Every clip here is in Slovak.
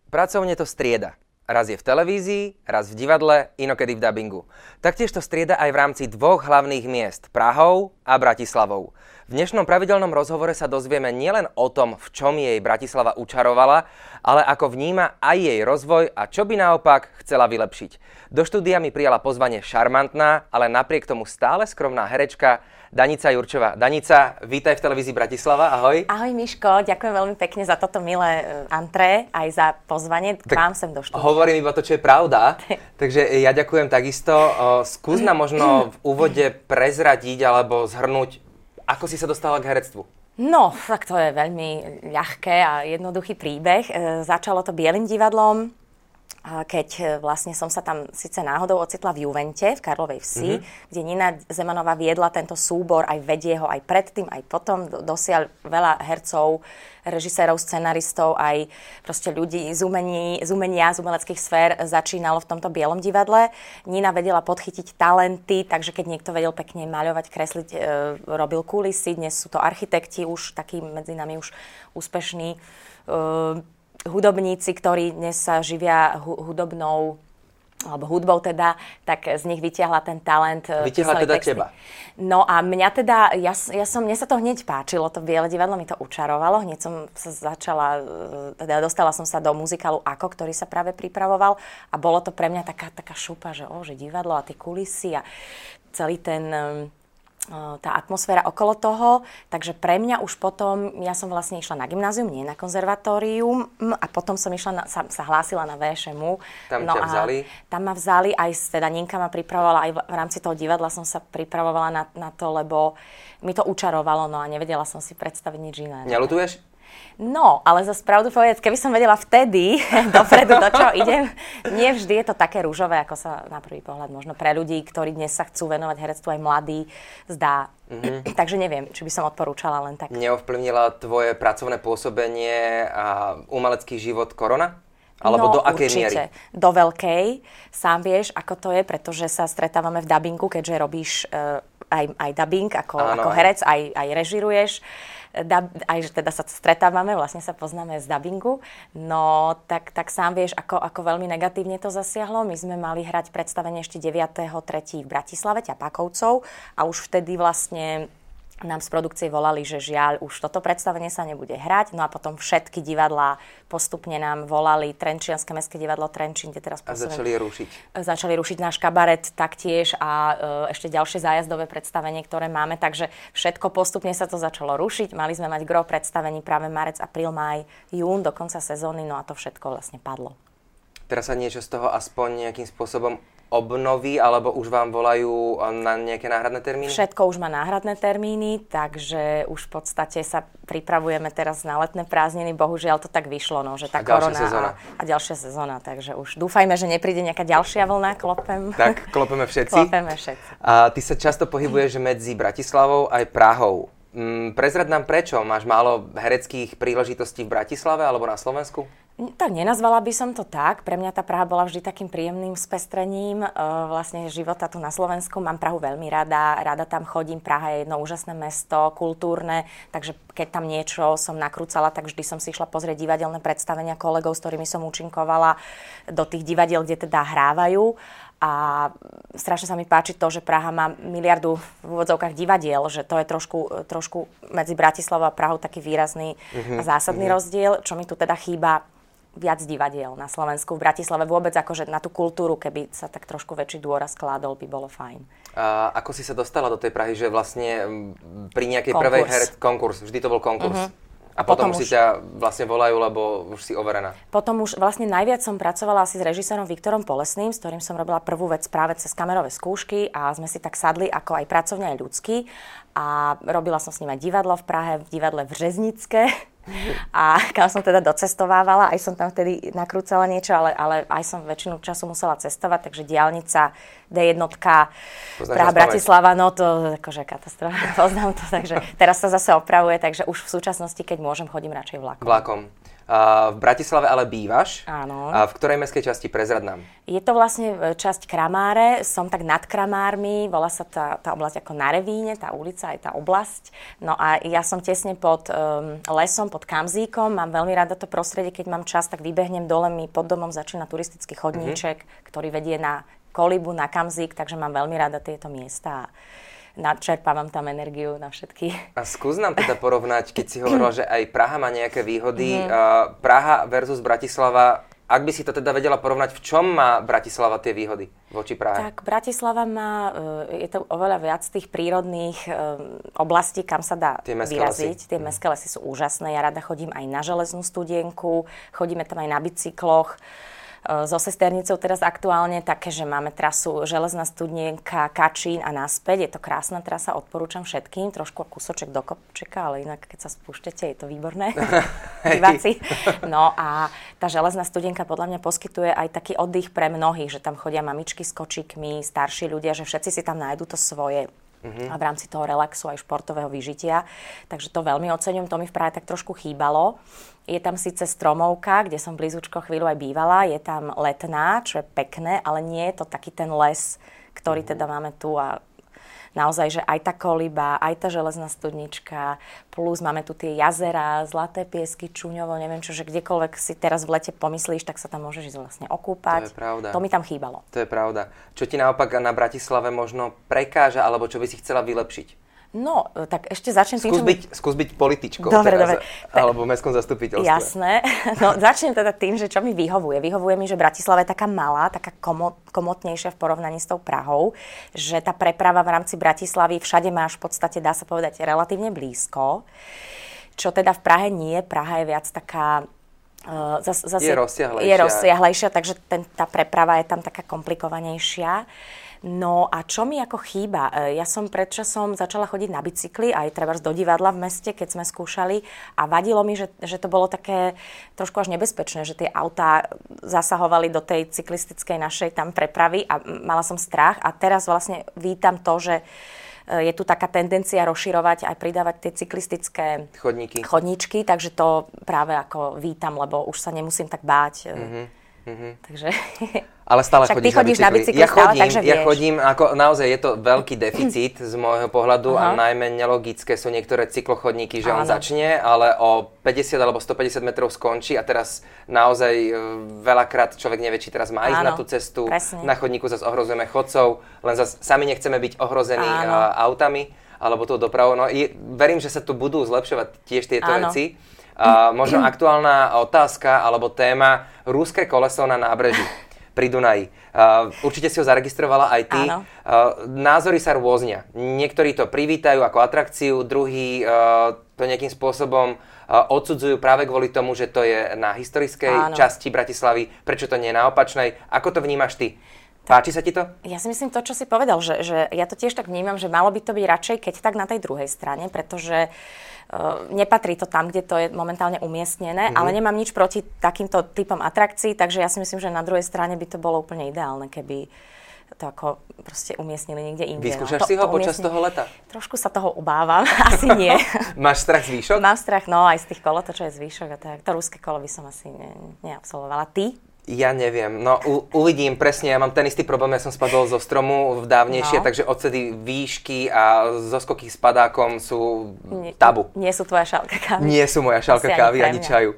Pracovne to strieda. Raz je v televízii, raz v divadle, inokedy v dabingu. Taktiež to strieda aj v rámci dvoch hlavných miest, Prahou a Bratislavou. V dnešnom pravidelnom rozhovore sa dozvieme nielen o tom, v čom jej Bratislava učarovala, ale ako vníma aj jej rozvoj a čo by naopak chcela vylepšiť. Do štúdia mi prijala pozvanie šarmantná, ale napriek tomu stále skromná herečka Danica Jurčová. Danica, vítaj v televízii Bratislava, ahoj. Ahoj Miško, ďakujem veľmi pekne za toto milé antré, aj za pozvanie k vám sem do štúdia. Hovorím iba to, čo je pravda, takže ja ďakujem takisto. Skús nám možno v úvode prezradiť alebo zhrnúť, ako si sa dostala k herectvu. No, tak to je veľmi ľahké a jednoduchý príbeh. Začalo to Bielým divadlom, keď vlastne som sa tam síce náhodou ocitla v Juvente, v Karlovej Vsi, kde Nina Zemanová viedla tento súbor, aj vedie ho aj predtým, aj potom. Dosiaľ veľa hercov, režisérov, scenaristov, aj proste ľudí z umenia, z umeleckých sfér začínalo v tomto Bielom divadle. Nina vedela podchytiť talenty, takže keď niekto vedel pekne maľovať, kresliť, robil kulisy. Dnes sú to architekti, už takí medzi nami už úspešní hudobníci, ktorí dnes sa živia hudobnou, alebo hudbou teda, tak z nich vytiahla ten talent. Vytiahla teda texty. Teba. No a mňa teda, mne sa to hneď páčilo, to Biele divadlo mi to učarovalo, hneď som sa začala, teda dostala som sa do muzikálu Ako, ktorý sa práve pripravoval a bolo to pre mňa taká šupa, že divadlo a tie kulisy a celý ten tá atmosféra okolo toho, takže pre mňa už potom, ja som vlastne išla na gymnázium, nie na konzervatórium a potom som išla, sa hlásila na VŠMU. Tam ťa vzali? Tam ma vzali, aj teda Ninka ma pripravovala, aj v rámci toho divadla som sa pripravovala na to, lebo mi to učarovalo, no a nevedela som si predstaviť nič iné. Neľutuješ? No, ale za pravdu povedať, keby som vedela vtedy dopredu, do čoho idem, nie vždy je to také rúžové, ako sa na prvý pohľad možno pre ľudí, ktorí dnes sa chcú venovať herectvu, aj mladí, zdá. Takže neviem, či by som odporúčala len tak. Neovplyvnila tvoje pracovné pôsobenie a umelecký život korona? Alebo do akej miery? Do veľkej. Sám vieš, ako to je, pretože sa stretávame v dabingu, keďže robíš aj dabing ako herec, aj režiruješ. Aj teda sa stretávame, vlastne sa poznáme z dabingu. No, tak sám vieš, ako veľmi negatívne to zasiahlo. My sme mali hrať predstavenie ešte 9.3. v Bratislave, Ťapákovcov, a už vtedy vlastne nám z produkcie volali, že žiaľ, už toto predstavenie sa nebude hrať. No a potom všetky divadlá postupne nám volali, Trenčianske mestské divadlo Trenčín, kde teraz pôsobím. A začali rušiť. Začali rušiť náš kabaret taktiež a ešte ďalšie zájazdové predstavenie, ktoré máme. Takže všetko postupne sa to začalo rušiť. Mali sme mať gro predstavení práve marec, apríl, máj, jún do konca sezóny, no a to všetko vlastne padlo. Teraz sa niečo z toho aspoň nejakým spôsobom obnoví, alebo už vám volajú na nejaké náhradné termíny? Všetko už má náhradné termíny, takže už v podstate sa pripravujeme teraz na letné prázdniny. Bohužiaľ to tak vyšlo, no, že tá korona a ďalšia sezóna. Takže už dúfajme, že nepríde nejaká ďalšia vlna. Klopem. Tak, klopeme všetci. Klopeme všetci. A ty sa často pohybuješ medzi Bratislavou aj Prahou. Prezrad nám prečo? Máš málo hereckých príležitostí v Bratislave alebo na Slovensku? Tak nenazvala by som to tak. Pre mňa tá Praha bola vždy takým príjemným spestrením vlastne života tu na Slovensku. Mám Prahu veľmi rada tam chodím. Praha je jedno úžasné mesto, kultúrne, takže keď tam niečo som nakrúcala, tak vždy som si išla pozrieť divadelné predstavenia kolegov, s ktorými som účinkovala do tých divadiel, kde teda hrávajú. A strašne sa mi páči to, že Praha má miliardu v úvodzovkách divadiel, že to je trošku medzi Bratislavou a Prahou taký výrazný a zásadný rozdiel, čo mi tu teda chýba. Viac divadiel na Slovensku, v Bratislave vôbec akože na tú kultúru, keby sa tak trošku väčší dôraz kládol, by bolo fajn. A ako si sa dostala do tej Prahy, že vlastne pri nejakej prvej konkurs, vždy to bol konkurs? A potom už si ťa vlastne volajú, lebo už si overená? Potom už vlastne najviac som pracovala asi s režisérom Viktorom Polesným, s ktorým som robila prvú vec práve cez kamerové skúšky a sme si tak sadli ako aj pracovne, aj ľudský. A robila som s ním aj divadlo v Prahe, v divadle v Řeznické. A kam som teda docestovávala, aj som tam vtedy nakrúcala niečo, ale aj som väčšinu času musela cestovať, takže diaľnica D1, Praha, Bratislava, no to akože katastrofa, poznám to, takže teraz sa zase opravuje, takže už v súčasnosti, keď môžem, chodím radšej vlakom. V Bratislave ale bývaš. Áno. V ktorej mestskej časti? Prezrad nám. Je to vlastne časť Kramáre, som tak nad Kramármi, volá sa tá oblasť ako na Revíne, tá ulica aj tá oblasť. No a ja som tesne pod lesom, pod Kamzíkom, mám veľmi rada to prostredie, keď mám čas, tak vybehnem dole, mi pod domom začína turistický chodníček, ktorý vedie na Kolibu, na Kamzík, takže mám veľmi rada tieto miesta. Nadčerpávam tam energiu na všetky. A skús nám teda porovnať, keď si hovorila, že aj Praha má nejaké výhody. Praha versus Bratislava, ak by si to teda vedela porovnať, v čom má Bratislava tie výhody voči Prahe? Tak Bratislava má, je to oveľa viac tých prírodných oblastí, kam sa dá vyraziť. Tie mestské lesy sú úžasné. Ja rada chodím aj na železnú studienku, chodíme tam aj na bicykloch. So sesternicou teraz aktuálne také, že máme trasu Železná studienka, Kačín a naspäť. Je to krásna trasa, odporúčam všetkým. Trošku kúsoček do kopčeka, ale inak keď sa spúšťate, je to výborné. Diváci. No a tá Železná studienka podľa mňa poskytuje aj taký oddych pre mnohých, že tam chodia mamičky s kočíkmi, starší ľudia, že všetci si tam nájdu to svoje. A v rámci toho relaxu aj športového vyžitia. Takže to veľmi oceňujem, to mi v Prahe tak trošku chýbalo. Je tam síce stromovka, kde som blízučko chvíľu aj bývala, je tam Letná, čo je pekné, ale nie je to taký ten les, ktorý teda máme tu a naozaj, že aj tá Koliba, aj tá Železná studnička, plus máme tu tie jazera, Zlaté piesky, Čuňovo, neviem čo, že kdekoľvek si teraz v lete pomyslíš, tak sa tam môžeš ísť vlastne okúpať. To je pravda. To mi tam chýbalo. To je pravda. Čo ti naopak na Bratislave možno prekáža, alebo čo by si chcela vylepšiť? No, tak ešte začnem tým, Skús byť političkou dobre. Alebo v mestskom zastupiteľstve. Jasné. No, začnem teda tým, že čo mi vyhovuje. Vyhovuje mi, že Bratislava je taká malá, taká komotnejšia v porovnaní s tou Prahou, že tá preprava v rámci Bratislavy všade máš v podstate, dá sa povedať, relatívne blízko. Čo teda v Prahe nie. Praha je viac taká je rozsiahlejšia. Je rozsiahlejšia, takže tá preprava je tam taká komplikovanejšia. No a čo mi ako chýba? Ja som predčasom začala chodiť na bicykli, aj trebárs do divadla v meste, keď sme skúšali a vadilo mi, že to bolo také trošku až nebezpečné, že tie autá zasahovali do tej cyklistickej našej tam prepravy a mala som strach a teraz vlastne vítam to, že je tu taká tendencia rozširovať aj pridávať tie cyklistické chodníčky, takže to práve ako vítam, lebo už sa nemusím tak báť. Takže... Ale stále chodíš na bicykli. Ja vieš. chodím, ako naozaj je to veľký deficit z môjho pohľadu a najmä nelogické sú niektoré cyklochodníky, že on začne, ale o 50 alebo 150 metrov skončí a teraz naozaj veľakrát človek nevie, či teraz má ísť na tú cestu. Presne. Na chodníku zase ohrozujeme chodcov, len zase sami nechceme byť ohrození autami alebo tou dopravou. No, verím, že sa tu budú zlepšovať tiež tieto veci. Možno aktuálna otázka alebo téma ruské koleso na nábreží pri Dunaji. Určite si ho zaregistrovala aj ty. Názory sa rôznia. Niektorí to privítajú ako atrakciu, druhí to nejakým spôsobom odsudzujú práve kvôli tomu, že to je na historickej časti Bratislavy. Prečo to nie je na opačnej? Ako to vnímaš ty? Páči sa ti to? Ja si myslím to, čo si povedal, že ja to tiež tak vnímam, že malo by to byť radšej, keď tak na tej druhej strane, pretože nepatrí to tam, kde to je momentálne umiestnené, ale nemám nič proti takýmto typom atrakcií, takže ja si myslím, že na druhej strane by to bolo úplne ideálne, keby to ako proste umiestnili niekde inde. Vyskúšaš si ho počas toho leta? Trošku sa toho obávam, asi nie. Máš strach z výšok? Mám strach, no aj z tých kolotočov je z výšok a tak. To ruské kolo by som asi neabsolvovala. Ty? Ja neviem, no uvidím presne, ja mám ten istý problém, ja som spadol zo stromu v dávnejšie, takže odtedy výšky a zoskoky s padákom sú tabu. Nie sú tvoja šálka kávy. Nie sú moja šálka kávy ani čaju.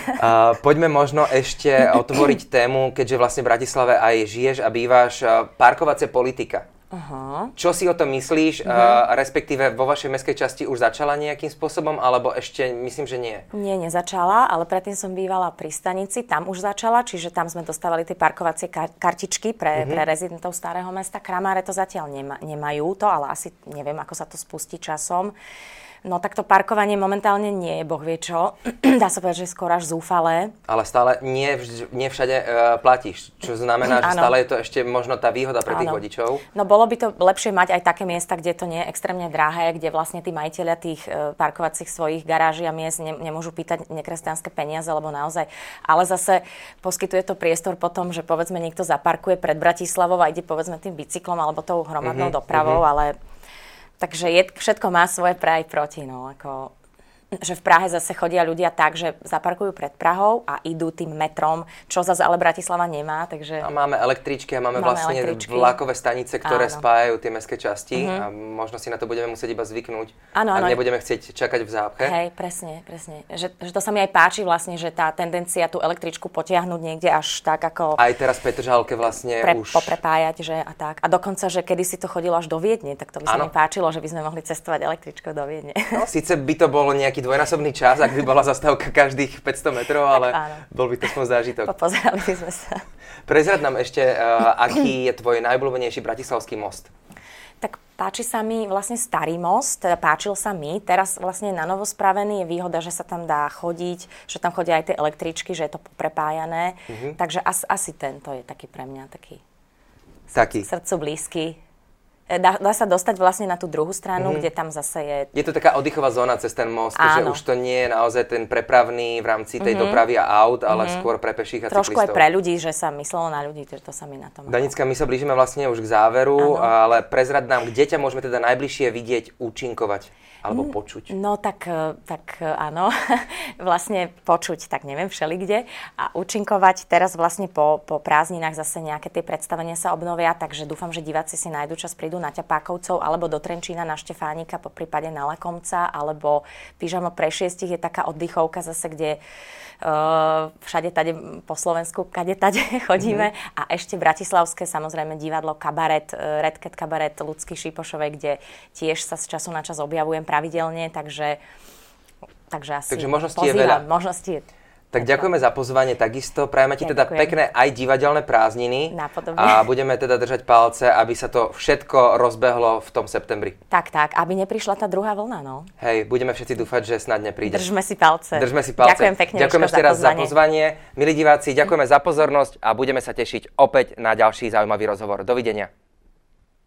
Poďme možno ešte otvoriť tému, keďže vlastne v Bratislave aj žiješ a bývaš, parkovacia politika. Čo si o tom myslíš, respektíve vo vašej mestskej časti už začala nejakým spôsobom, alebo ešte myslím, že nie? Nie, nezačala, ale predtým som bývala pri stanici, tam už začala, čiže tam sme dostávali tie parkovacie kartičky pre rezidentov Starého mesta. Kramáre to zatiaľ nemajú to, ale asi neviem, ako sa to spustí časom. No tak to parkovanie momentálne nie je, boh vie čo. Dá sa povedať, že je skôr až zúfalé. Ale stále nie všade platíš, čo znamená, že stále je to ešte možno tá výhoda pre tých vodičov. No bolo by to lepšie mať aj také miesta, kde to nie je extrémne drahé, kde vlastne tí majitelia tých parkovacích svojich garáží a miest nemôžu pýtať nekresťanské peniaze, lebo naozaj. Ale zase poskytuje to priestor potom, že povedzme niekto zaparkuje pred Bratislavou a ide povedzme tým bicyklom alebo tou hromadnou dopravou, ale... Takže všetko má svoje pre aj proti, no, ako... že v Prahe zase chodia ľudia tak, že zaparkujú pred Prahou a idú tým metrom, čo zase ale Bratislava nemá, takže... A máme električky a máme vlastne vlakové stanice, ktoré spájajú tie mestské časti a možno si na to budeme musieť iba zvyknúť. Áno, a nebudeme chcieť čakať v zápche. Hej, presne. Že to sa mi aj páči vlastne, že tá tendencia tú električku potiahnuť niekde až tak ako... Aj teraz v Petržalke vlastne už... Poprepájať, že a tak. A dokonca, že kedysi to chodilo až do Viedne, tak to by sa mi páčilo, že by sme mohli cestovať električkou do Viedne. No, síce by to bolo nejaký dvojnásobný čas, ak by bola zastávka každých 500 metrov, ale bol by to aspoň zážitok. Pozerali by sme sa. Prezrad nám ešte, aký je tvoj najobľúbenejší bratislavský most? Tak páči sa mi vlastne Starý most, teda páčil sa mi. Teraz vlastne na novo spravený je výhoda, že sa tam dá chodiť, že tam chodia aj tie električky, že je to poprepájané. Takže asi tento je taký pre mňa taký srdcu blízky. Dá sa dostať vlastne na tú druhú stranu, kde tam zase je... Je to taká oddychová zóna cez ten most, že už to nie je naozaj ten prepravný v rámci tej dopravy a aut, ale skôr pre peších a cyklistov. Trošku aj pre ľudí, že sa myslelo na ľudí, že to sa mi na tom... Danicka, my sa blížime vlastne už k záveru, ale prezrad nám, kde ťa môžeme teda najbližšie vidieť, účinkovať alebo počuť? No tak áno, vlastne počuť, tak neviem, všelikde. A účinkovať teraz vlastne po prázdninách zase nejaké tie predstavenia sa obnovia, takže dúfam, že diváci si nájdu čas, prídu na Ťapákovcov alebo do Trenčína na Štefánika, po prípade na Lakomca, alebo Pyžamo pre šiestich je taká oddychovka zase, kde všade tade po Slovensku, kade tade chodíme. A ešte bratislavské, samozrejme divadlo, kabaret, Red Cat kabaret Ľudsky Šipošovej, kde tiež sa z času na čas objavujem pravidelne, takže asi možností je veľa. Možností je. Tak ďakujeme za pozvanie takisto. Prajeme ti teda pekné aj divadelné prázdniny. Napodobne. A budeme teda držať palce, aby sa to všetko rozbehlo v tom septembri. Tak, aby neprišla tá druhá vlna, no. Hej, budeme všetci dúfať, že snad nepríde. Držme si palce. Ďakujem pekne. Ďakujem ešte raz za pozvanie. Milí diváci, ďakujeme za pozornosť a budeme sa tešiť opäť na ďalší zaujímavý rozhovor. Dovidenia.